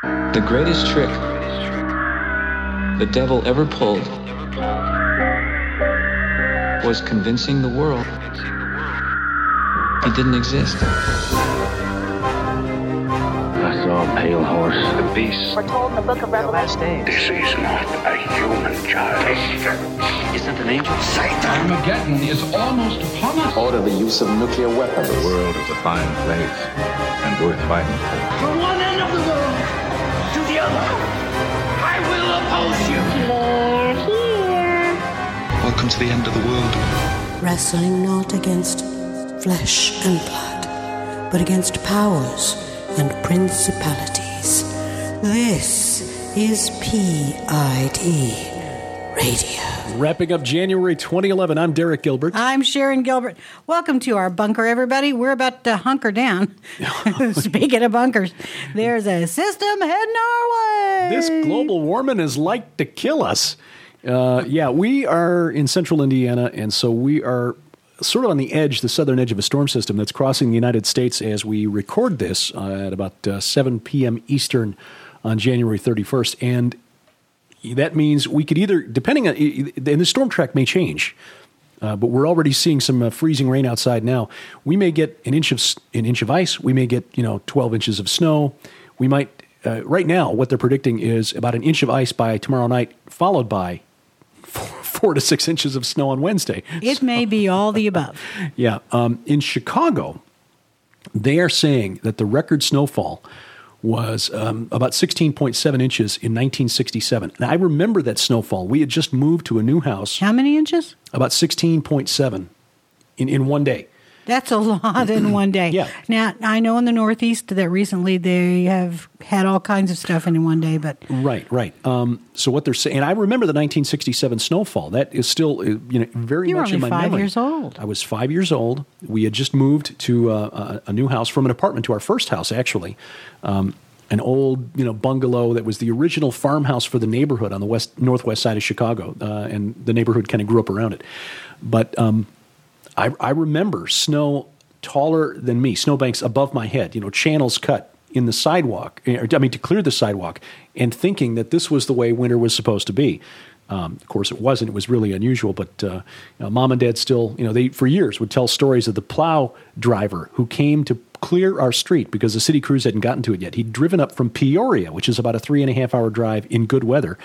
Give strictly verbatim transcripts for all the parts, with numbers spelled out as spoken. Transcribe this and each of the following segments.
The greatest trick the devil ever pulled was convincing the world he didn't exist. I saw a pale horse. The beast. We're told in the book of Revelation. This is not a human child. Isn't an angel? Satan. Armageddon is almost upon us. Order the use of nuclear weapons. The world is a fine place and worth fighting for. From one end of the world to the other, I will oppose you. They're here. Welcome to the end of the world. Wrestling not against flesh and blood, but against powers and principalities. This is P I D Radio. Wrapping up January twenty eleven, I'm Derek Gilbert. I'm Sharon Gilbert. Welcome to our bunker, everybody. We're about to hunker down. Speaking of bunkers, there's a system heading our way. This global warming is like to kill us. Uh, yeah, we are in central Indiana, and so we are sort of on the edge, the southern edge of a storm system that's crossing the United States as we record this uh, at about uh, seven p.m. Eastern on January thirty-first. And that means we could either, depending on, and the storm track may change, uh, but we're already seeing some uh, freezing rain outside now. We may get an inch of an inch of ice. We may get, you know, twelve inches of snow. We might, uh, right now, what they're predicting is about an inch of ice by tomorrow night, followed by four to six inches of snow on Wednesday. It so, may be all the above. Yeah. Um, in Chicago, they are saying that the record snowfall was um, about sixteen point seven inches in nineteen sixty-seven. And I remember that snowfall. We had just moved to a new house. How many inches? About sixteen point seven in, in one day. That's a lot in one day. Yeah. Now, I know in the Northeast that recently they have had all kinds of stuff in one day, but... Right, right. Um, so what they're saying... And I remember the nineteen sixty-seven snowfall. That is still uh, you know, very you much in my memory. You were only five years old. I was five years old. We had just moved to uh, a, a new house, from an apartment to our first house, actually. Um, an old, you know, bungalow that was the original farmhouse for the neighborhood on the west northwest side of Chicago. Uh, and the neighborhood kind of grew up around it. But... Um, I, I remember snow taller than me, snowbanks above my head, you know, channels cut in the sidewalk, I mean, to clear the sidewalk, and thinking that this was the way winter was supposed to be. Um, of course, it wasn't. It was really unusual, but uh, you know, Mom and Dad still, you know, they for years would tell stories of the plow driver who came to clear our street because the city crews hadn't gotten to it yet. He'd driven up from Peoria, which is about a three and a half hour drive in good weather,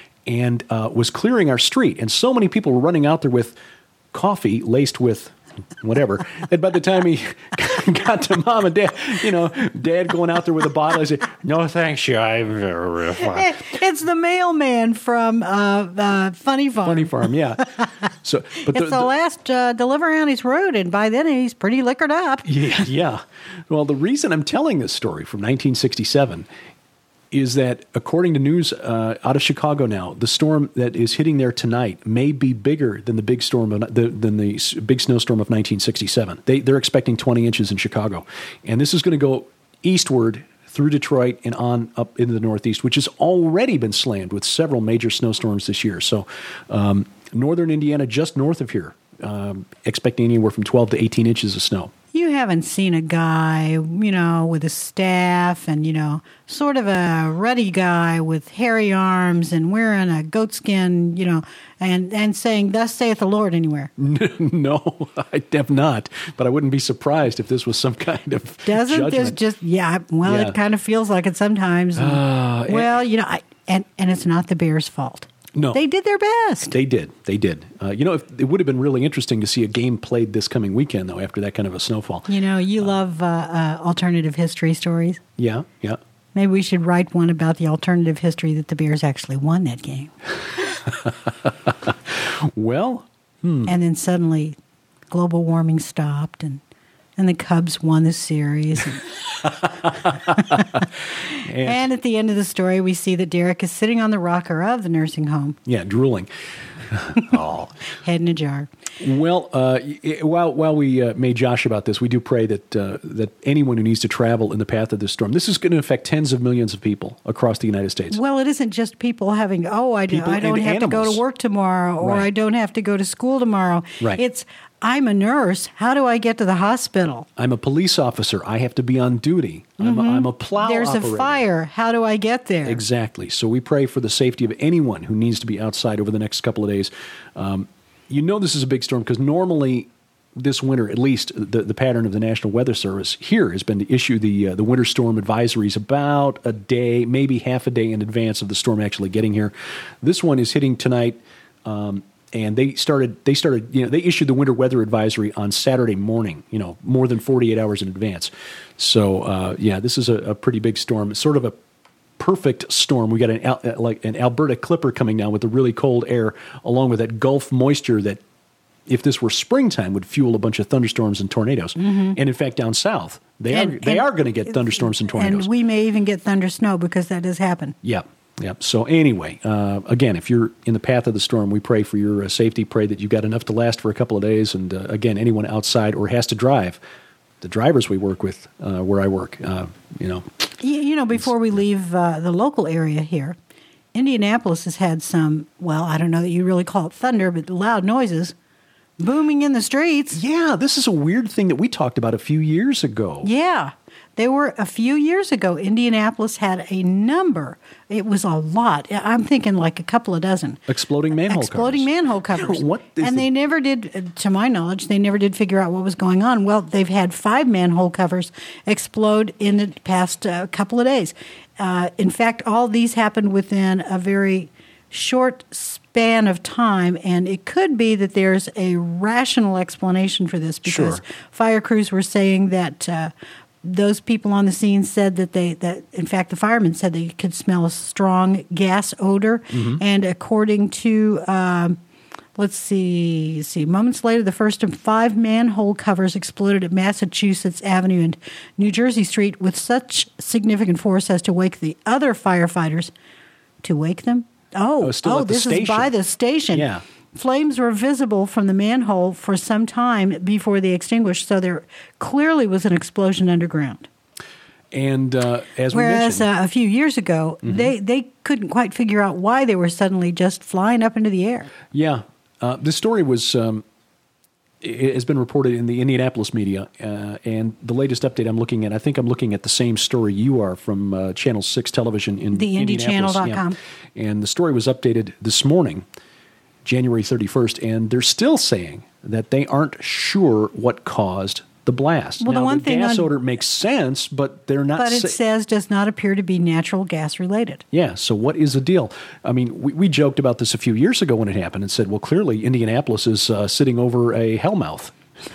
and uh, was clearing our street. And so many people were running out there with coffee laced with whatever. And by the time he got to Mom and Dad, you know, Dad going out there with a bottle, I said, "No, thanks, you. I'm very fine." It's the mailman from uh, uh, Funny Farm. Funny Farm, yeah. So, but it's the, the, the last uh, delivery on his road, and by then he's pretty liquored up. Yeah, yeah. Well, the reason I'm telling this story from nineteen sixty-seven is that, according to news uh, out of Chicago now, the storm that is hitting there tonight may be bigger than the big storm of, the, than the big snowstorm of nineteen sixty-seven. They, they're expecting twenty inches in Chicago, and this is going to go eastward through Detroit and on up into the Northeast, which has already been slammed with several major snowstorms this year. So, um, northern Indiana, just north of here, um, expecting anywhere from twelve to eighteen inches of snow. You haven't seen a guy, you know, with a staff and, you know, sort of a ruddy guy with hairy arms and wearing a goatskin, you know, and, and saying, "Thus saith the Lord," anywhere. No, I have not. But I wouldn't be surprised if this was some kind of Doesn't judgment. this just, yeah, well, yeah. It kind of feels like it sometimes. And, uh, well, and, you know, I, and, and it's not the Bears' fault. No. They did their best. They did. They did. Uh, you know, if, it would have been really interesting to see a game played this coming weekend, though, after that kind of a snowfall. You know, you uh, love uh, uh, alternative history stories. Yeah, yeah. Maybe we should write one about the alternative history that the Bears actually won that game. Well, hmm. And then suddenly global warming stopped and And the Cubs won the series. And, and at the end of the story, we see that Derek is sitting on the rocker of the nursing home. Yeah, drooling. Oh, head in a jar. Well, uh, while while we uh, may josh about this, we do pray that uh, that anyone who needs to travel in the path of this storm, this is going to affect tens of millions of people across the United States. Well, it isn't just people having, oh, I, do, I don't have animals. to go to work tomorrow, or right. I don't have to go to school tomorrow. Right. It's I'm a nurse. How do I get to the hospital? I'm a police officer. I have to be on duty. Mm-hmm. I'm, a, I'm a plow There's operator. a fire. How do I get there? Exactly. So we pray for the safety of anyone who needs to be outside over the next couple of days. Um, you know this is a big storm because normally this winter, at least the, the pattern of the National Weather Service here has been to issue the uh, the winter storm advisories about a day, maybe half a day in advance of the storm actually getting here. This one is hitting tonight. Um, And they started, they started, you know, they issued the winter weather advisory on Saturday morning, you know, more than forty-eight hours in advance. So, uh, yeah, this is a, a pretty big storm. It's sort of a perfect storm. We got an uh, like an Alberta Clipper coming down with the really cold air, along with that Gulf moisture that, if this were springtime, would fuel a bunch of thunderstorms and tornadoes. Mm-hmm. And in fact, down south, they and, are they and, are going to get thunderstorms and tornadoes. And we may even get thunder snow because that does happen. Yeah. Yeah. So anyway, uh, again, if you're in the path of the storm, we pray for your uh, safety. Pray that you've got enough to last for a couple of days. And uh, again, anyone outside or has to drive, the drivers we work with uh, where I work, uh, you know. You, you know, before we leave uh, the local area here, Indianapolis has had some, well, I don't know that you really call it thunder, but loud noises booming in the streets. Yeah, this is a weird thing that we talked about a few years ago. Yeah. There were a few years ago, Indianapolis had a number. It was a lot. I'm thinking like a couple of dozen. Exploding manhole Exploding covers. manhole covers. What is and the- they never did, to my knowledge, they never did figure out what was going on. Well, they've had five manhole covers explode in the past uh, couple of days. Uh, in fact, all these happened within a very short span of time, and it could be that there's a rational explanation for this because Sure. fire crews were saying that uh, those people on the scene said that they that in fact the firemen said they could smell a strong gas odor, Mm-hmm. and according to um, let's see see moments later, the first of five manhole covers exploded at Massachusetts Avenue and New Jersey Street with such significant force as to wake the other firefighters. To wake them? Oh, Oh, still oh, at the this is station. by the station. Yeah. Flames were visible from the manhole for some time before they extinguished, so there clearly was an explosion underground. And uh, as we Whereas mentioned, uh, a few years ago, Mhm. they, they couldn't quite figure out why they were suddenly just flying up into the air. yeah, uh, this story was um, it has been reported in the Indianapolis media, uh, and the latest update I'm looking at, I think I'm looking at the same story you are from uh, Channel six Television in The Indy Channel dot com. Yeah. And the story was updated this morning, January thirty-first, and they're still saying that they aren't sure what caused the blast. Well, the now, one the thing gas on- odor makes sense, but they're not But it sa- says does not appear to be natural gas related. Yeah, so what is the deal? I mean, we, we joked about this a few years ago when it happened and said, well, clearly Indianapolis is uh, sitting over a hellmouth.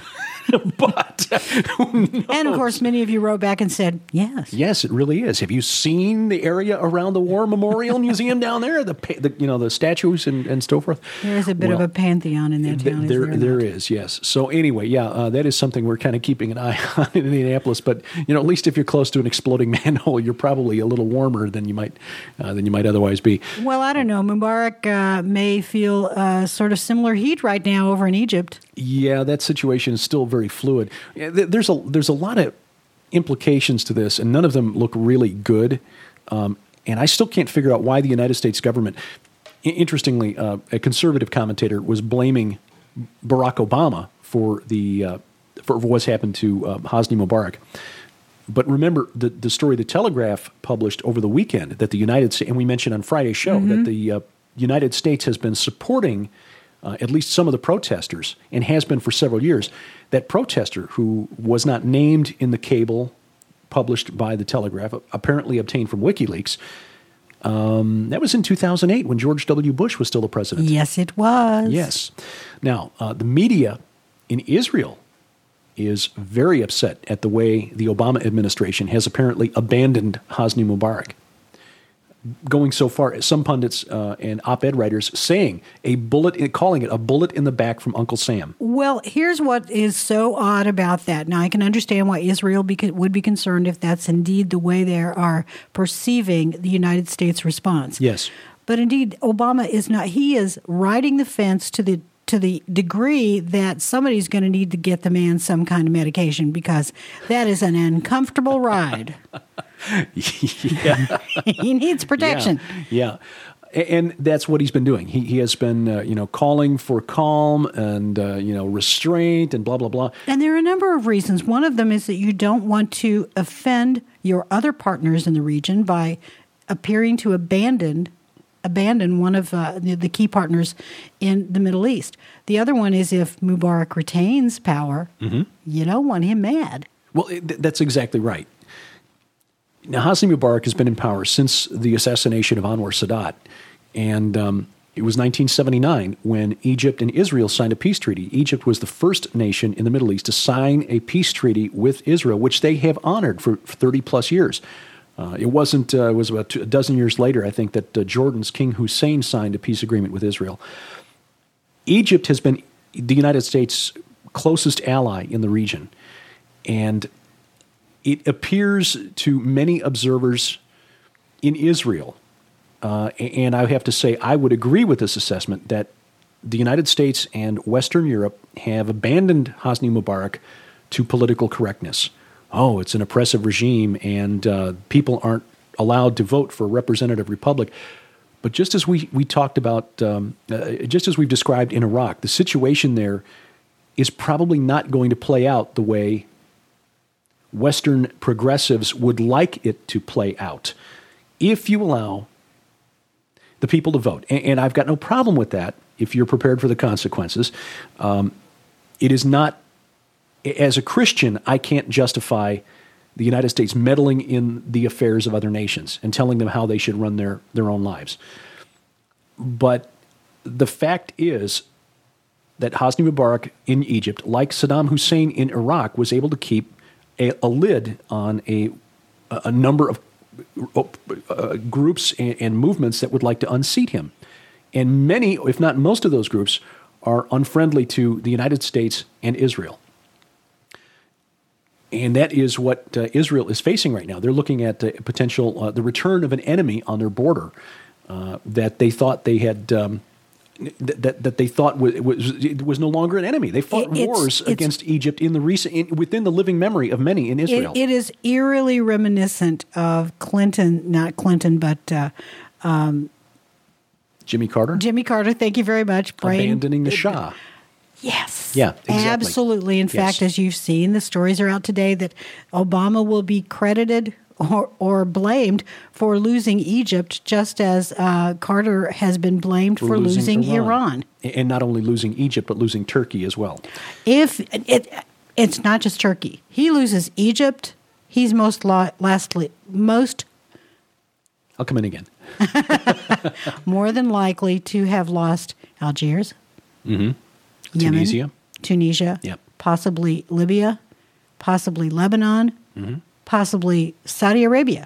But And of course, many of you wrote back and said, yes. yes, it really is. Have you seen the area around the War Memorial Museum down there? The, pa- the you know the statues and, and so forth. There is a bit Well, of a pantheon in that th- town. there, is there there not? is, yes. So anyway, yeah, uh, that is something we're kind of keeping an eye on in Indianapolis. But you know, at least if you're close to an exploding manhole, you're probably a little warmer than you might uh, than you might otherwise be. Well, I don't know. Mubarak uh, may feel uh, sort of similar heat right now over in Egypt. Yeah, that situation is still very fluid. Yeah, th- There's a there's a lot of implications to this, and none of them look really good. Um, and I still can't figure out why the United States government. I- interestingly, uh, a conservative commentator was blaming Barack Obama for the uh, for what's happened to uh, Hosni Mubarak. But remember the the story the Telegraph published over the weekend that the United States, and we mentioned on Friday's show Mm-hmm. that the uh, United States has been supporting uh, at least some of the protesters and has been for several years. That protester who was not named in the cable published by the Telegraph, apparently obtained from WikiLeaks. Um, that was in two thousand eight when George W. Bush was still the president. Yes, it was. Yes. Now, uh, the media in Israel is very upset at the way the Obama administration has apparently abandoned Hosni Mubarak. Going so far, some pundits uh, and op-ed writers saying a bullet, calling it a bullet in the back from Uncle Sam. Well, here's what is so odd about that. Now, I can understand why Israel be, would be concerned if that's indeed the way they are perceiving the United States response. Yes. But indeed, Obama is not. He is riding the fence to the to the degree that somebody's going to need to get the man some kind of medication because that is an uncomfortable ride. Yeah. He needs protection. Yeah. yeah. and that's what he's been doing. He he has been, uh, you know, calling for calm and, uh, you know, restraint and blah, blah, blah. And there are a number of reasons. One of them is that you don't want to offend your other partners in the region by appearing to abandon abandon one of uh, the, the key partners in the Middle East. The other one is if Mubarak retains power, mm-hmm. you don't want him mad. Well, it, that's exactly right. Now, Hosni Mubarak has been in power since the assassination of Anwar Sadat, and um, it was nineteen seventy-nine when Egypt and Israel signed a peace treaty. Egypt was the first nation in the Middle East to sign a peace treaty with Israel, which they have honored for thirty-plus years. Uh, it wasn't. Uh, it was about two, a dozen years later, I think, that uh, Jordan's King Hussein signed a peace agreement with Israel. Egypt has been the United States' closest ally in the region, and it appears to many observers in Israel, uh, and I have to say I would agree with this assessment, that the United States and Western Europe have abandoned Hosni Mubarak to political correctness. Oh, it's an oppressive regime, and uh, people aren't allowed to vote for a representative republic. But just as we, we talked about, um, uh, just as we've described in Iraq, the situation there is probably not going to play out the way Western progressives would like it to play out if you allow the people to vote. And, and I've got no problem with that if you're prepared for the consequences. Um, it is not, as a Christian, I can't justify the United States meddling in the affairs of other nations and telling them how they should run their, their own lives. But the fact is that Hosni Mubarak in Egypt, like Saddam Hussein in Iraq, was able to keep a, a lid on a, a number of uh, groups and, and movements that would like to unseat him. And many, if not most of those groups, are unfriendly to the United States and Israel. And that is what uh, Israel is facing right now. They're looking at the potential, uh, the return of an enemy on their border uh, that they thought they had, um, th- that that they thought was, was was no longer an enemy. They fought it's, wars it's, against Egypt in the recent, in, within the living memory of many in Israel. It, it is eerily reminiscent of Clinton, not Clinton, but uh, um, Jimmy Carter. Jimmy Carter. Thank you very much. Brain, Abandoning the Shah. Yes. Yeah, exactly. Absolutely. In yes. fact, as you've seen, the stories are out today that Obama will be credited or, or blamed for losing Egypt, just as uh, Carter has been blamed for, for losing, losing Iran. Iran. And not only losing Egypt, but losing Turkey as well. If it, it's not just Turkey. He loses Egypt, he's most lo- lastly, most... I'll come in again. more than likely to have lost Algiers. Mm-hmm. Yemen, Tunisia. Tunisia, yep. possibly Libya, possibly Lebanon, mm-hmm. possibly Saudi Arabia.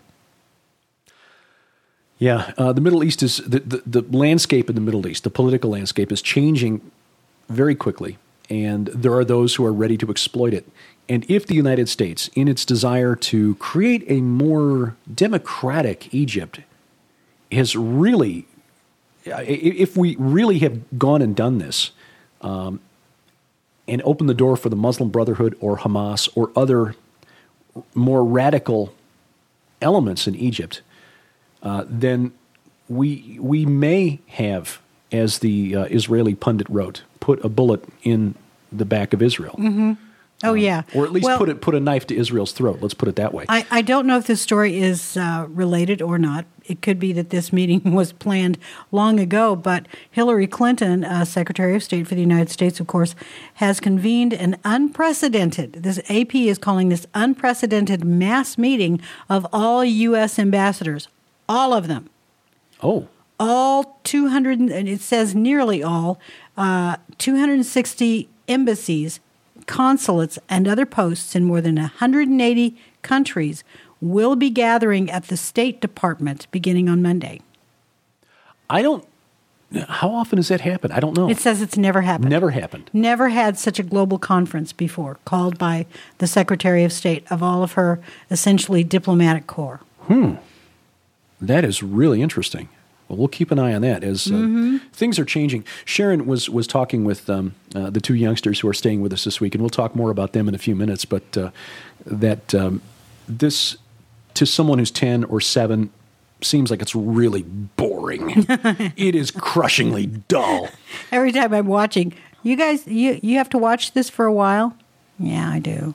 Yeah, uh, the Middle East is, the, the, the landscape in the Middle East, the political landscape is changing very quickly, and there are those who are ready to exploit it. And if the United States, in its desire to create a more democratic Egypt, has really, if we really have gone and done this, Um, and open the door for the Muslim Brotherhood or Hamas or other more radical elements in Egypt, uh, then we we may have, as the uh, Israeli pundit wrote, put a bullet in the back of Israel. Mm-hmm. Oh, uh, yeah. Or at least well, put it put a knife to Israel's throat. Let's put it that way. I, I don't know if this story is uh, related or not. It could be that this meeting was planned long ago, but Hillary Clinton, uh, Secretary of State for the United States, of course, has convened an unprecedented, this A P is calling this unprecedented mass meeting of all U S ambassadors, all of them. Oh. All two hundred, and it says nearly all, uh, two hundred sixty embassies, consulates, and other posts in more than one hundred eighty countries will be gathering at the State Department beginning on Monday. I don't... How often does that happen? I don't know. It says it's never happened. Never happened. Never had such a global conference before, called by the Secretary of State of all of her essentially diplomatic corps. Hmm. That is really interesting. Well, we'll keep an eye on that as uh, mm-hmm. things are changing. Sharon was was talking with um, uh, the two youngsters who are staying with us this week, and we'll talk more about them in a few minutes. But uh, that um, this, to someone who's ten or seven, seems like it's really boring. It is crushingly dull. Every time I'm watching, you guys, you you have to watch this for a while? Yeah, I do.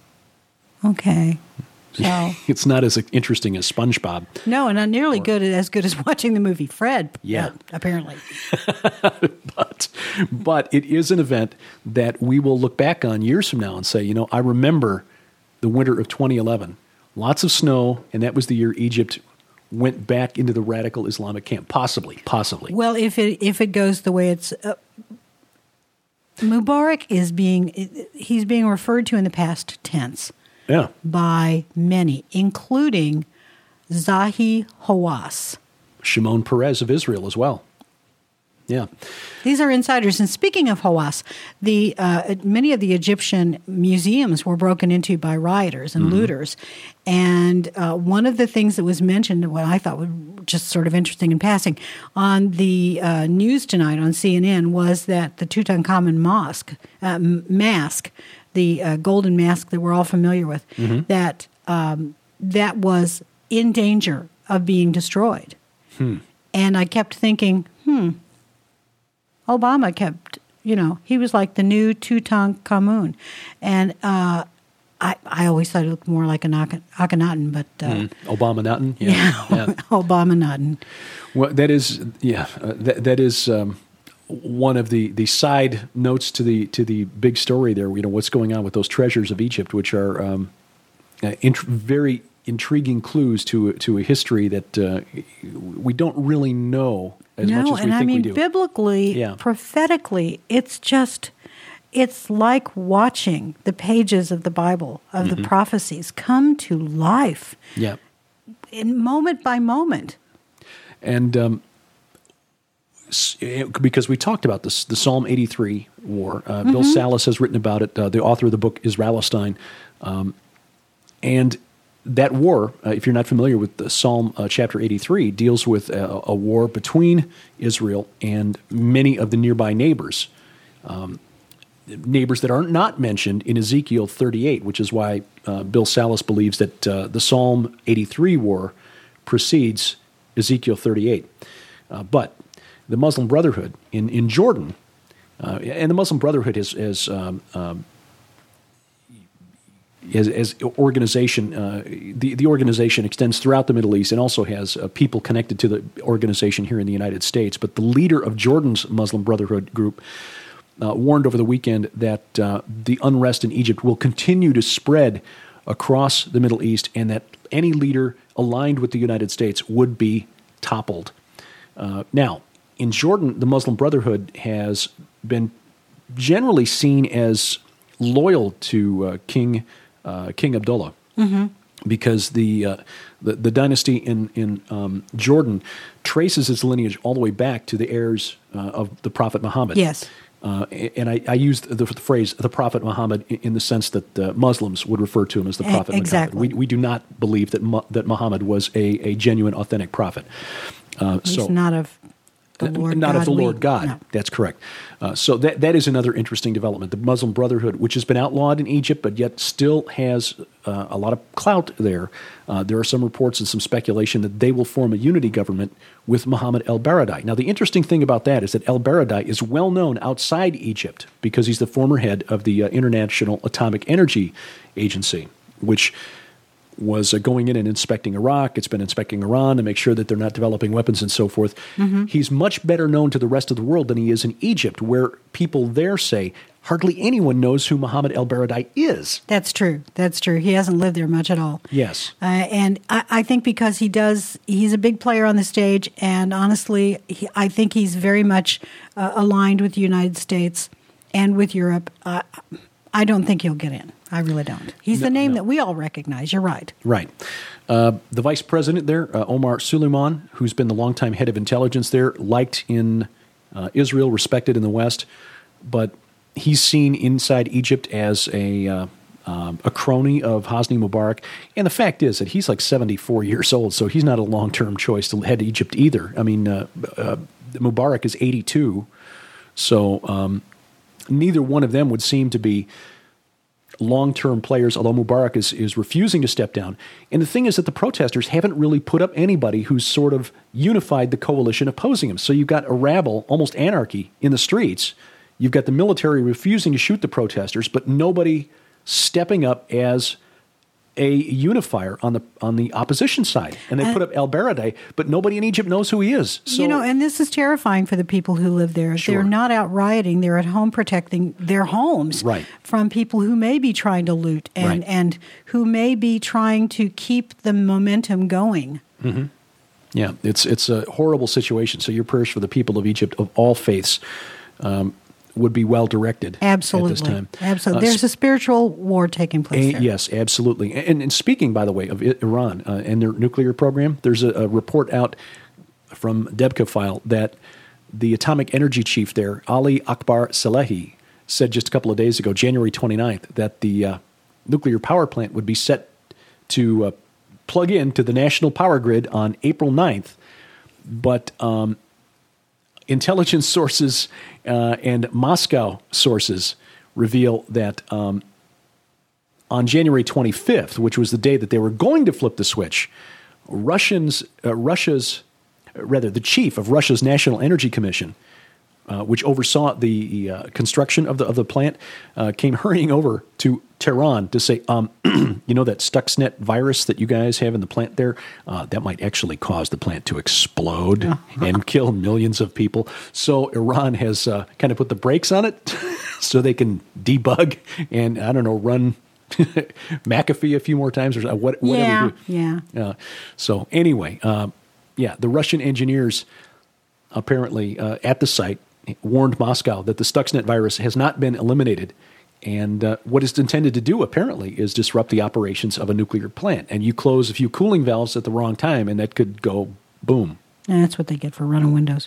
Okay. So it's not as interesting as SpongeBob. No, and not nearly or, good as good as watching the movie Fred. Yeah, uh, apparently. but but it is an event that we will look back on years from now and say, you know, I remember the winter of twenty eleven. Lots of snow, and that was the year Egypt went back into the radical Islamic camp. Possibly, possibly. Well, if it if it goes the way it's. Uh, Mubarak is being he's being referred to in the past tense. Yeah. By many, including Zahi Hawass. Shimon Peres of Israel as well. Yeah. These are insiders. And speaking of Hawass, the uh, many of the Egyptian museums were broken into by rioters and mm-hmm. looters. And uh, one of the things that was mentioned, what I thought was just sort of interesting in passing, on the uh, news tonight on C N N was that the Tutankhamun mosque, uh, mask, the uh, golden mask that we're all familiar with, mm-hmm. that um, that was in danger of being destroyed. Hmm. And I kept thinking, hmm, Obama kept, you know, he was like the new Tutankhamun. And uh, I I always thought it looked more like an Akhenaten, but... Uh, mm. Obama-Naten? Yeah, yeah. yeah. Obama-Naten. Well, that is, yeah, uh, that, that is... Um, one of the, the side notes to the to the big story there, you know, what's going on with those treasures of Egypt, which are um, uh, int- very intriguing clues to to a history that uh, we don't really know as no, much as we and think I mean, we do. Biblically, yeah. prophetically, it's just it's like watching the pages of the Bible of mm-hmm. the prophecies come to life. Yeah, in moment by moment, and. Um, Because we talked about this, the Psalm eighty-three war. Uh, mm-hmm. Bill Salus has written about it, uh, the author of the book Israelistine. Um, and that war, uh, if you're not familiar with the Psalm uh, chapter eighty-three, deals with a, a war between Israel and many of the nearby neighbors. Um, neighbors that are not mentioned in Ezekiel thirty-eight, which is why uh, Bill Salus believes that uh, the Psalm eighty-three war precedes Ezekiel thirty-eight. Uh, but the Muslim Brotherhood in, in Jordan, uh, and the Muslim Brotherhood is as um, um, as, as organization, uh, the the organization extends throughout the Middle East and also has uh, people connected to the organization here in the United States. But the leader of Jordan's Muslim Brotherhood group uh, warned over the weekend that uh, the unrest in Egypt will continue to spread across the Middle East, and that any leader aligned with the United States would be toppled. Uh, now. In Jordan, the Muslim Brotherhood has been generally seen as loyal to uh, King uh, King Abdullah, mm-hmm. because the, uh, the the dynasty in in um, Jordan traces its lineage all the way back to the heirs uh, of the Prophet Muhammad. Yes, uh, and I, I used the, the phrase "the Prophet Muhammad" in the sense that uh, Muslims would refer to him as the Prophet exactly. Muhammad. We we do not believe that Mu- that Muhammad was a, a genuine, authentic prophet. Uh, He's so, not of. The Lord Not God, of the Lord we, God. No. That's correct. Uh, so that that is another interesting development. The Muslim Brotherhood, which has been outlawed in Egypt, but yet still has uh, a lot of clout there. Uh, there are some reports and some speculation that they will form a unity government with Mohammed el-Baradei. Now, the interesting thing about that is that el-Baradei is well known outside Egypt because he's the former head of the uh, International Atomic Energy Agency, which was uh, going in and inspecting Iraq. It's been inspecting Iran to make sure that they're not developing weapons and so forth. Mm-hmm. He's much better known to the rest of the world than he is in Egypt, where people there say hardly anyone knows who Mohammed el-Baradei is. That's true. That's true. He hasn't lived there much at all. Yes. Uh, and I, I think because he does, he's a big player on the stage, and honestly, he, I think he's very much uh, aligned with the United States and with Europe. Uh, I don't think he'll get in. I really don't. He's no, the name no. that we all recognize. You're right. Right. Uh, the vice president there, uh, Omar Suleiman, who's been the longtime head of intelligence there, liked in uh, Israel, respected in the West, but he's seen inside Egypt as a uh, um, a crony of Hosni Mubarak. And the fact is that he's like seventy-four years old, so he's not a long-term choice to head to Egypt either. I mean, uh, uh, Mubarak is eighty-two, so um, neither one of them would seem to be long-term players, although Mubarak is, is refusing to step down. And the thing is that the protesters haven't really put up anybody who's sort of unified the coalition opposing him. So you've got a rabble, almost anarchy, in the streets. You've got the military refusing to shoot the protesters, but nobody stepping up as a unifier on the on the opposition side. And they uh, put up El Baradei, but nobody in Egypt knows who he is. So, you know, and this is terrifying for the people who live there. Sure. They're not out rioting. They're at home protecting their homes right. from people who may be trying to loot and, right. and who may be trying to keep the momentum going. Mm-hmm. Yeah, it's it's a horrible situation. So your prayers for the people of Egypt of all faiths um, would be well directed. Absolutely, at this time. Absolutely. Uh, There's a spiritual war taking place a, there. Yes, absolutely. And, and speaking, by the way, of Iran uh, and their nuclear program, there's a, a report out from Debka File that the atomic energy chief there, Ali Akbar Salehi, said just a couple of days ago, January twenty-ninth, that the uh, nuclear power plant would be set to uh, plug in to the national power grid on April ninth, but um, intelligence sources uh, and Moscow sources reveal that um, on January twenty-fifth, which was the day that they were going to flip the switch, Russians, uh, Russia's, rather the chief of Russia's National Energy Commission, uh, which oversaw the uh, construction of the of the plant, uh, came hurrying over to Tehran to say, um, you know, that Stuxnet virus that you guys have in the plant there, uh, that might actually cause the plant to explode uh-huh. and kill millions of people. So Iran has uh, kind of put the brakes on it so they can debug and, I don't know, run McAfee a few more times or what, whatever yeah, you do. Yeah, uh, So anyway, uh, yeah, the Russian engineers apparently uh, at the site warned Moscow that the Stuxnet virus has not been eliminated. And uh, what it's intended to do, apparently, is disrupt the operations of a nuclear plant. And you close a few cooling valves at the wrong time, and that could go boom. And that's what they get for running windows.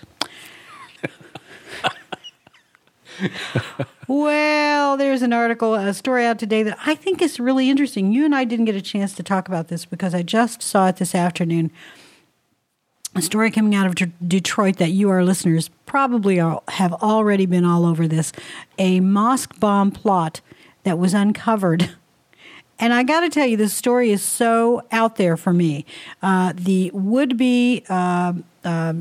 Well, there's an article, a story out today that I think is really interesting. You and I didn't get a chance to talk about this because I just saw it this afternoon. A story coming out of D- Detroit that you, our listeners, probably are, have already been all over this. A mosque bomb plot that was uncovered. And I got to tell you, this story is so out there for me. Uh, the would-be uh, uh,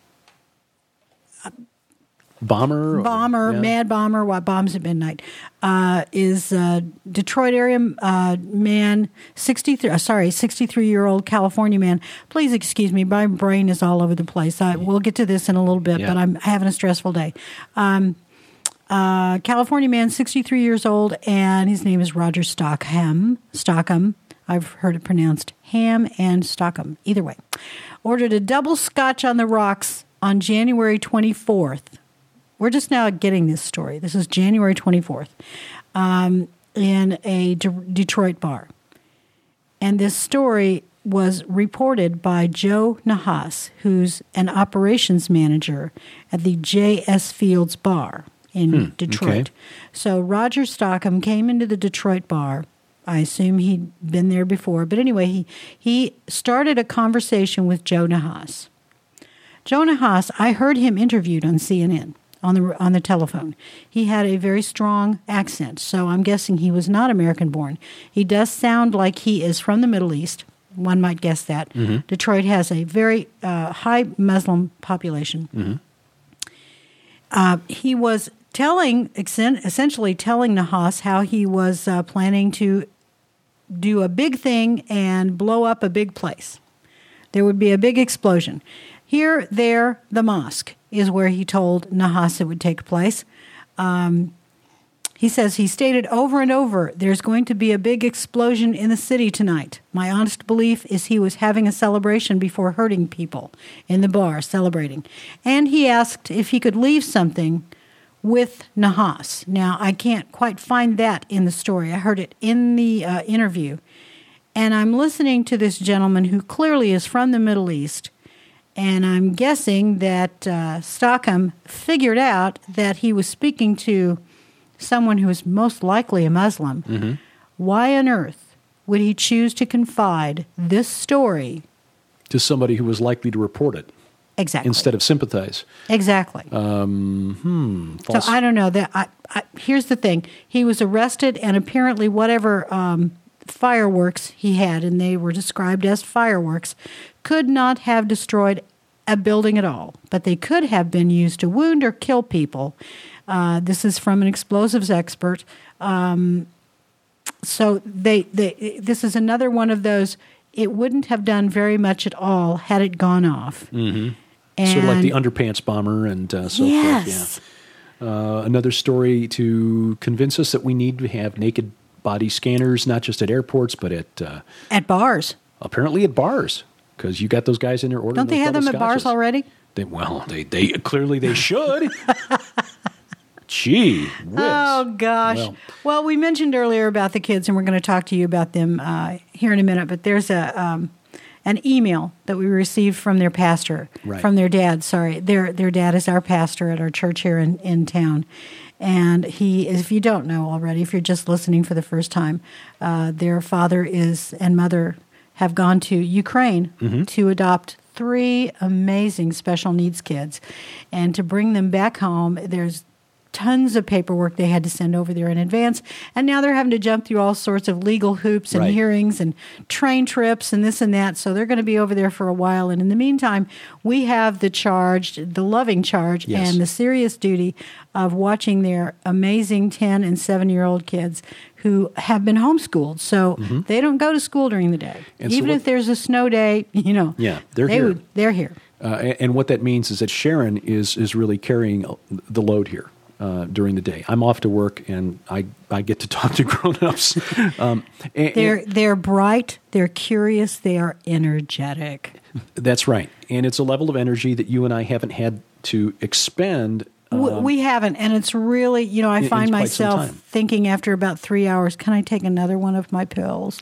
bomber, bomber, or, yeah. mad bomber, what bombs at midnight, uh, is a Detroit area uh, man, sixty-three. Uh, sorry, sixty-three-year-old California man. Please excuse me, my brain is all over the place. I, we'll get to this in a little bit, yeah. but I'm having a stressful day. Um, uh, California man, sixty-three years old, and his name is Roger Stockham. Stockham. I've heard it pronounced Ham and Stockham. Either way, ordered a double scotch on the rocks on January twenty-fourth. We're just now getting this story. This is January twenty-fourth um, in a De- Detroit bar. And this story was reported by Joe Nahas, who's an operations manager at the J S Fields Bar in hmm, Detroit. Okay. So Roger Stockham came into the Detroit bar. I assume he'd been there before. But anyway, he, he started a conversation with Joe Nahas. Joe Nahas, I heard him interviewed on C N N. On the on the telephone. He had a very strong accent, so I'm guessing he was not American-born. He does sound like he is from the Middle East. One might guess that. Mm-hmm. Detroit has a very uh, high Muslim population. Mm-hmm. Uh, he was telling, essentially telling Nahas how he was uh, planning to do a big thing and blow up a big place. There would be a big explosion. Here, there, the mosque is where he told Nahas it would take place. Um, he says he stated over and over, there's going to be a big explosion in the city tonight. My honest belief is he was having a celebration before hurting people in the bar, celebrating. And he asked if he could leave something with Nahas. Now, I can't quite find that in the story. I heard it in the uh, interview. And I'm listening to this gentleman who clearly is from the Middle East. And I'm guessing that uh, Stockham figured out that he was speaking to someone who is most likely a Muslim. Mm-hmm. Why on earth would he choose to confide this story to somebody who was likely to report it? Exactly. instead of sympathize. Exactly. Um, hmm. False. So I don't know. That I, I, here's the thing: he was arrested, and apparently, whatever um, fireworks he had, and they were described as fireworks, could not have destroyed a building at all. But they could have been used to wound or kill people. Uh, this is from an explosives expert. Um, so they, they, this is another one of those. It wouldn't have done very much at all had it gone off. Mm-hmm. Sort of like the underpants bomber and uh, so yes. forth. Yeah. Uh, another story to convince us that we need to have naked body scanners, not just at airports, but at uh, at bars. Apparently at bars, because you got those guys in there ordering. Don't they those have them at scotches. bars already? They, well, they they clearly they should. Gee whiz. Oh, gosh. Well, well, we mentioned earlier about the kids, and we're going to talk to you about them uh, here in a minute, but there's a um, an email that we received from their pastor, right. from their dad, sorry. Their their dad is our pastor at our church here in, in town. And he, if you don't know already, if you're just listening for the first time, uh, their father is and mother have gone to Ukraine mm-hmm. to adopt three amazing special needs kids. And to bring them back home, there's tons of paperwork they had to send over there in advance, and now they're having to jump through all sorts of legal hoops and right. hearings and train trips and this and that, so they're going to be over there for a while. And in the meantime, we have the charge, the loving charge, yes. and the serious duty of watching their amazing ten and seven-year-old kids who have been homeschooled, so mm-hmm. they don't go to school during the day. And Even so what, if there's a snow day, you know, yeah, they're they here. Would, they're here. Uh, and, and what that means is that Sharon is is really carrying the load here. Uh, during the day, I'm off to work, and I, I get to talk to grown-ups. Um, and, they're and, they're bright, they're curious, they are energetic. That's right, and it's a level of energy that you and I haven't had to expend. Um, we haven't, and it's really, you know, I in, find in myself thinking after about three hours, can I take another one of my pills?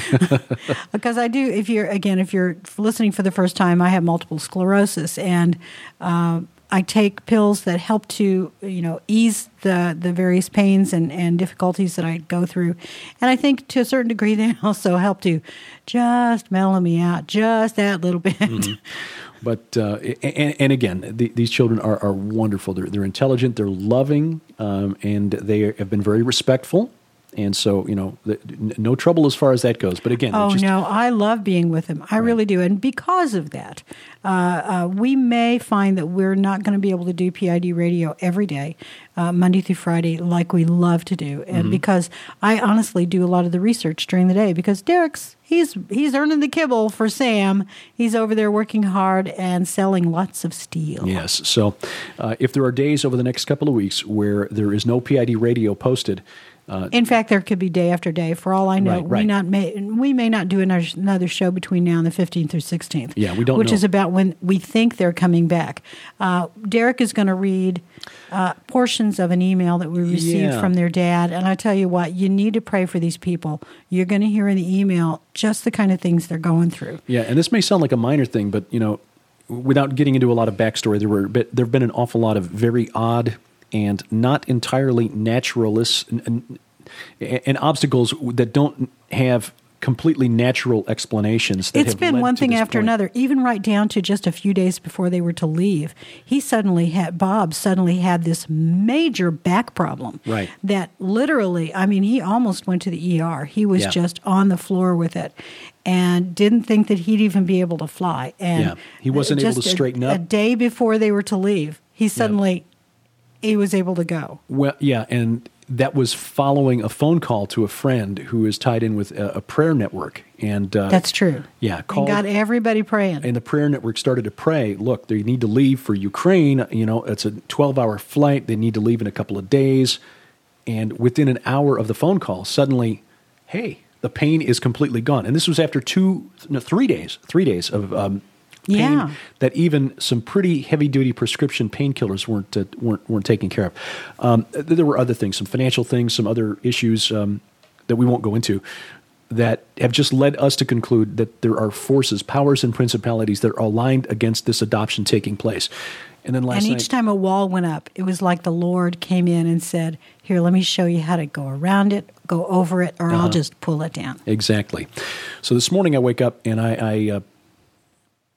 Because I do. If you're again, if you're listening for the first time, I have multiple sclerosis, and uh, I take pills that help to, you know, ease the, the various pains and, and difficulties that I go through. And I think to a certain degree they also help to just mellow me out just that little bit. Mm-hmm. But, uh, and, and again, the, these children are, are wonderful. They're, they're intelligent, they're loving, um, and they have been very respectful. And so, you know, the, no trouble as far as that goes. But again, oh just, no, I love being with him. I right. really do. And because of that, uh, uh, we may find that we're not going to be able to do P I D radio every day, uh, Monday through Friday, like we love to do. And mm-hmm. because I honestly do a lot of the research during the day, because Derek's he's he's earning the kibble for Sam. He's over there working hard and selling lots of steel. Yes. So, uh, if there are days over the next couple of weeks where there is no P I D radio posted. Uh, In fact, there could be day after day. For all I know, right, right. we not may we may not do another, another show between now and the fifteenth or sixteenth. Yeah, we don't which know. is about when we think they're coming back. Uh, Derek is going to read uh, portions of an email that we received yeah. from their dad, and I tell you what, you need to pray for these people. You're going to hear in the email just the kind of things they're going through. Yeah, and this may sound like a minor thing, but you know, without getting into a lot of backstory, there were there have been an awful lot of very odd and not entirely naturalist. And, and, and obstacles that don't have completely natural explanations. That it's have been led one to thing this after point. another, even right down to just a few days before they were to leave. He suddenly had, Bob suddenly had this major back problem. Right. That literally, I mean, he almost went to the E R. He was yeah. just on the floor with it and didn't think that he'd even be able to fly. And yeah. He wasn't able to straighten a, up. A day before they were to leave, he suddenly, yeah. he was able to go. Well, yeah, and that was following a phone call to a friend who is tied in with a, a prayer network. And uh, that's true. Yeah, called, and got everybody praying. And the prayer network started to pray, look, they need to leave for Ukraine. You know, it's a twelve-hour flight. They need to leave in a couple of days. And within an hour of the phone call, suddenly, hey, the pain is completely gone. And this was after two, no, three days, three days of um, pain yeah. that even some pretty heavy-duty prescription painkillers weren't uh, weren't weren't taking care of. Um, there were other things, some financial things, some other issues um, that we won't go into, that have just led us to conclude that there are forces, powers, and principalities that are aligned against this adoption taking place. And then last and night, each time a wall went up, it was like the Lord came in and said, here, let me show you how to go around it, go over it, or uh-huh. I'll just pull it down. Exactly. So this morning I wake up and I, I uh,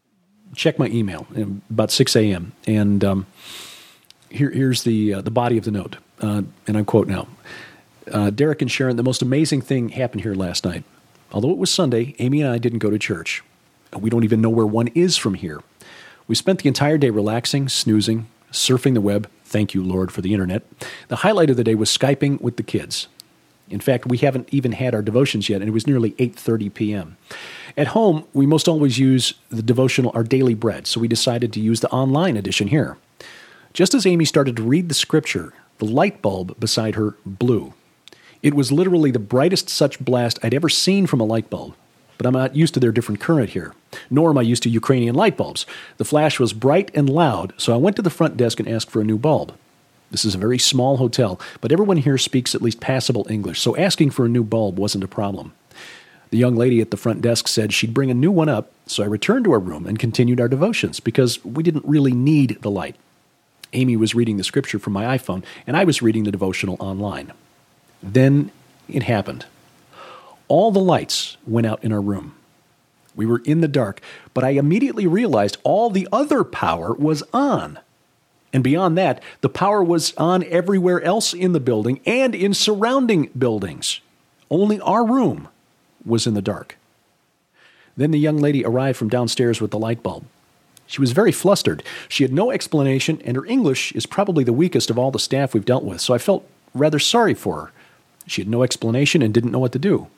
check my email about six a.m. and um, here, here's the uh, the body of the note, uh, and I quote now. Uh, Derek and Sharon, the most amazing thing happened here last night. Although it was Sunday, Amy and I didn't go to church. We don't even know where one is from here. We spent the entire day relaxing, snoozing, surfing the web. Thank you, Lord, for the internet. The highlight of the day was Skyping with the kids. In fact, we haven't even had our devotions yet, and it was nearly eight thirty p.m. At home, we most always use the devotional Our Daily Bread, so we decided to use the online edition here. Just as Amy started to read the scripture, the light bulb beside her blew. It was literally the brightest such blast I'd ever seen from a light bulb, but I'm not used to their different current here, nor am I used to Ukrainian light bulbs. The flash was bright and loud, so I went to the front desk and asked for a new bulb. This is a very small hotel, but everyone here speaks at least passable English, so asking for a new bulb wasn't a problem. The young lady at the front desk said she'd bring a new one up, so I returned to our room and continued our devotions because we didn't really need the light. Amy was reading the scripture from my iPhone, and I was reading the devotional online. Then it happened. All the lights went out in our room. We were in the dark, but I immediately realized all the other power was on. And beyond that, the power was on everywhere else in the building and in surrounding buildings. Only our room was in the dark. Then the young lady arrived from downstairs with the light bulb. She was very flustered. She had no explanation, and her English is probably the weakest of all the staff we've dealt with, so I felt rather sorry for her. She had no explanation and didn't know what to do.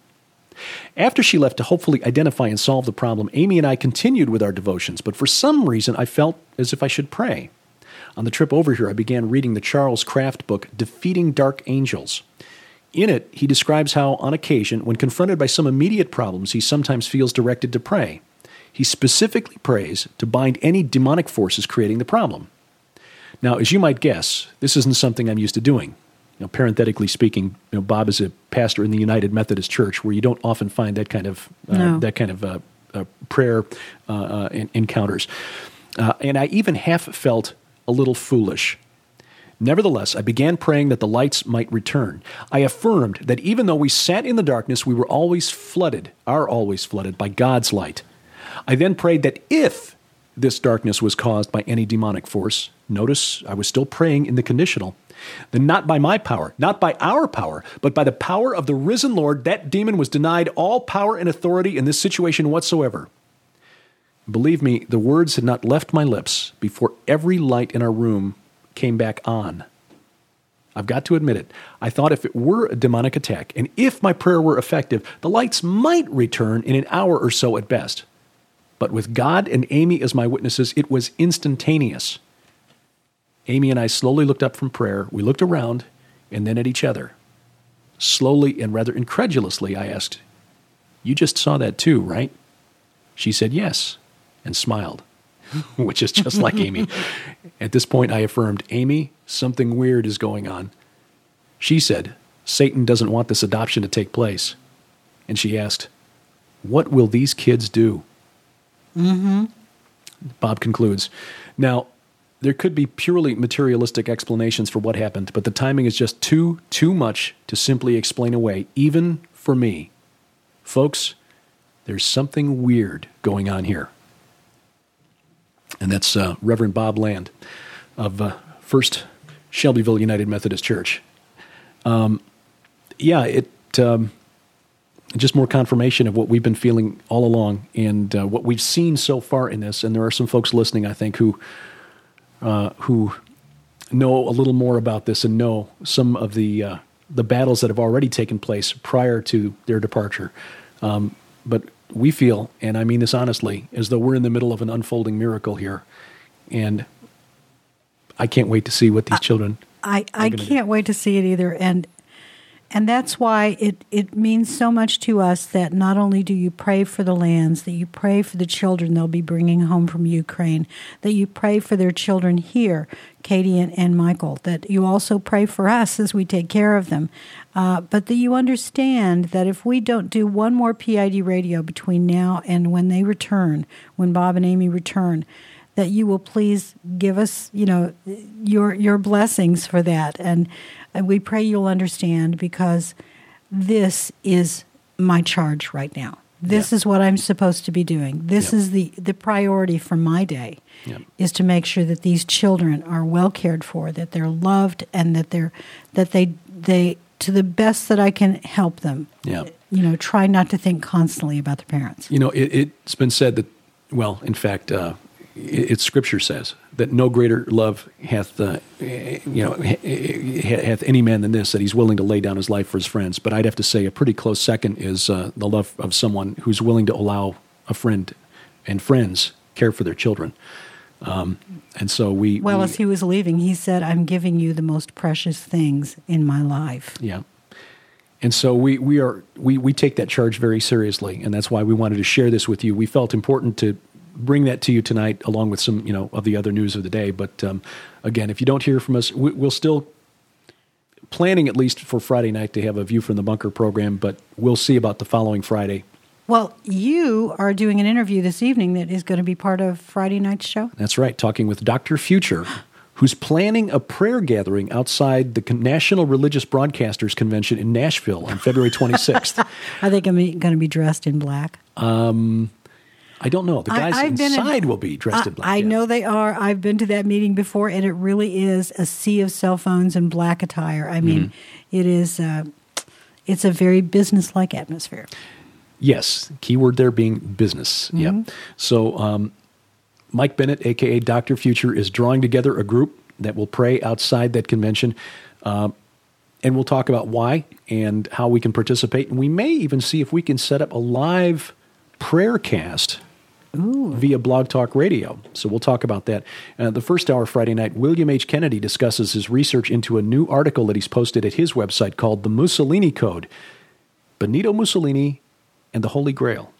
After she left to hopefully identify and solve the problem, Amy and I continued with our devotions, but for some reason I felt as if I should pray. On the trip over here, I began reading the Charles Kraft book, Defeating Dark Angels. In it, he describes how, on occasion, when confronted by some immediate problems, he sometimes feels directed to pray. He specifically prays to bind any demonic forces creating the problem. Now, as you might guess, this isn't something I'm used to doing. You know, parenthetically speaking, you know, Bob is a pastor in the United Methodist Church, where you don't often find that kind of uh, no. that kind of uh, uh, prayer uh, uh, encounters. Uh, and I even half felt a little foolish. Nevertheless, I began praying that the lights might return. I affirmed that even though we sat in the darkness, we were always flooded, are always flooded by God's light. I then prayed that if this darkness was caused by any demonic force, notice I was still praying in the conditional, then not by my power, not by our power, but by the power of the risen Lord, that demon was denied all power and authority in this situation whatsoever. Believe me, the words had not left my lips before every light in our room came back on. I've got to admit it. I thought if it were a demonic attack, and if my prayer were effective, the lights might return in an hour or so at best. But with God and Amy as my witnesses, it was instantaneous. Amy and I slowly looked up from prayer. We looked around and then at each other. Slowly and rather incredulously, I asked, "You just saw that too, right?" She said yes and smiled, which is just like Amy. At this point, I affirmed, "Amy, something weird is going on." She said, "Satan doesn't want this adoption to take place." And she asked, "What will these kids do?" Mm-hmm. Bob concludes, "Now, there could be purely materialistic explanations for what happened, but the timing is just too, too much to simply explain away, even for me. Folks, there's something weird going on here." And that's uh, Reverend Bob Land of uh, First Shelbyville United Methodist Church. Um, yeah, it um, just more confirmation of what we've been feeling all along and uh, what we've seen so far in this. And there are some folks listening, I think, who uh, who know a little more about this and know some of the uh, the battles that have already taken place prior to their departure. Um, but we feel, and I mean this honestly, as though we're in the middle of an unfolding miracle here. And I can't wait to see what these I, children I, I can't do. wait to see it either. And and that's why it, it means so much to us that not only do you pray for the lands, that you pray for the children they'll be bringing home from Ukraine, that you pray for their children here, Katie and, and Michael, that you also pray for us as we take care of them, uh, but that you understand that if we don't do one more P I D radio between now and when they return, when Bob and Amy return, that you will please give us, you know, your your blessings for that. And, and we pray you'll understand, because this is my charge right now. This yeah. is what I'm supposed to be doing. This yeah. is the, the priority for my day, yeah. is to make sure that these children are well cared for, that they're loved, and that they're that they they to the best that I can help them. Yeah. You know, try not to think constantly about their parents. You know, it, it's been said that, well, in fact, uh, it, it's Scripture says that no greater love hath, uh, you know, hath any man than this, that he's willing to lay down his life for his friends. But I'd have to say a pretty close second is uh, the love of someone who's willing to allow a friend and friends care for their children. Um, and so we... Well, we, as he was leaving, he said, I'm giving you the most precious things in my life. Yeah. And so we, we are we, we take that charge very seriously, and that's why we wanted to share this with you. We felt important to bring that to you tonight, along with some, you know, of the other news of the day. But um, again, if you don't hear from us, we, we'll still planning at least for Friday night to have a View from the Bunker program, but we'll see about the following Friday. Well, you are doing an interview this evening that is going to be part of Friday night's show. That's right, talking with Doctor Future, who's planning a prayer gathering outside the National Religious Broadcasters Convention in Nashville on February twenty-sixth. Are they going to be dressed in black? Um, I don't know. The guys I, inside in, will be dressed I, in black. I yeah. know they are. I've been to that meeting before, and it really is a sea of cell phones and black attire. I mean, mm-hmm. it is. Uh, it's a very business-like atmosphere. Yes, keyword there being business. Mm-hmm. Yeah. So um, Mike Bennett, a k a. Doctor Future, is drawing together a group that will pray outside that convention, uh, and we'll talk about why and how we can participate. And we may even see if we can set up a live prayer cast Ooh. via Blog Talk Radio. So we'll talk about that. Uh, the first hour Friday night, William H. Kennedy discusses his research into a new article that he's posted at his website called The Mussolini Code, Benito Mussolini and the Holy Grail.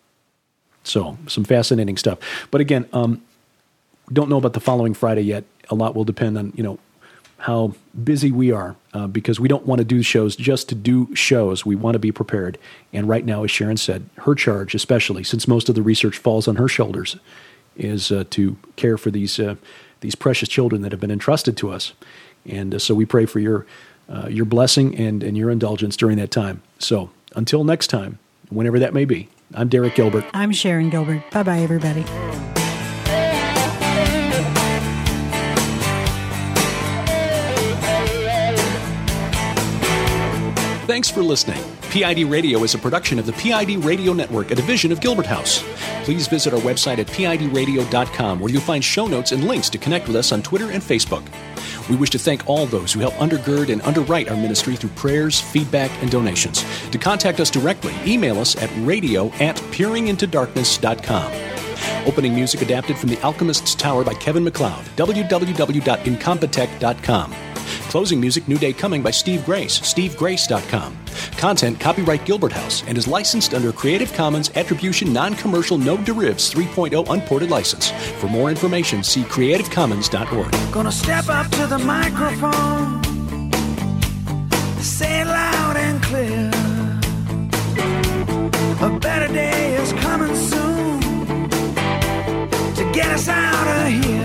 So some fascinating stuff. But again, um, don't know about the following Friday yet. A lot will depend on, you know, how busy we are, uh, because we don't want to do shows just to do shows. We want to be prepared. And right now, as Sharon said, her charge, especially since most of the research falls on her shoulders, is uh, to care for these uh, these precious children that have been entrusted to us. And uh, so we pray for your uh, your blessing and, and your indulgence during that time. So until next time, whenever that may be, I'm Derek Gilbert. I'm Sharon Gilbert. Bye-bye, everybody. Thanks for listening. P I D Radio is a production of the P I D Radio Network, a division of Gilbert House. Please visit our website at P I D radio dot com, where you'll find show notes and links to connect with us on Twitter and Facebook. We wish to thank all those who help undergird and underwrite our ministry through prayers, feedback, and donations. To contact us directly, email us at radio at peering into darkness dot com. Opening music adapted from The Alchemist's Tower by Kevin MacLeod, w w w dot incompetech dot com. Closing music, New Day Coming by Steve Grace, steve grace dot com. Content, copyright Gilbert House, and is licensed under Creative Commons Attribution Non-Commercial No Derivatives three point oh Unported License. For more information, see creative commons dot org. Gonna step up to the microphone, say it loud and clear. A better day is coming soon to get us out of here.